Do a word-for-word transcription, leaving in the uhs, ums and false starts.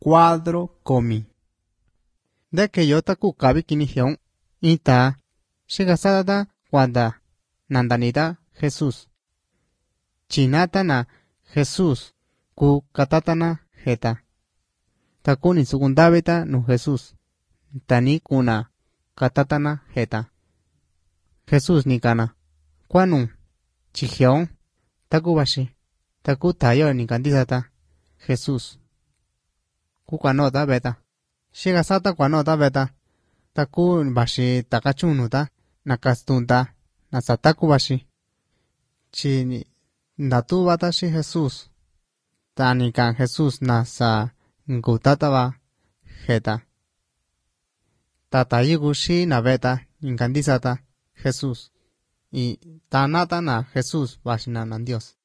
cuadro komi. De que yo taku kabi kinihion, ita, shigasada wanda, nandanida Jesús. Chinatana Jesús, ku katatana heta. Takuni sugundabita no Jesús. Tani kuna katatana heta. Jesús nikana. Kwanu, chihion, takubashi, taku tayo nikandisata, Jesús. Kukanota beta. Shigasata kwanota beta. Taku bashi takachunuta, nakastunta, nasataku bashi. Chini, natu batashi Jesús. Tani kan Jesús nasa ngutataba heta. Tatayigushi na beta, inkandisata, Jesús. Y tanata na Jesús bashinanan Dios.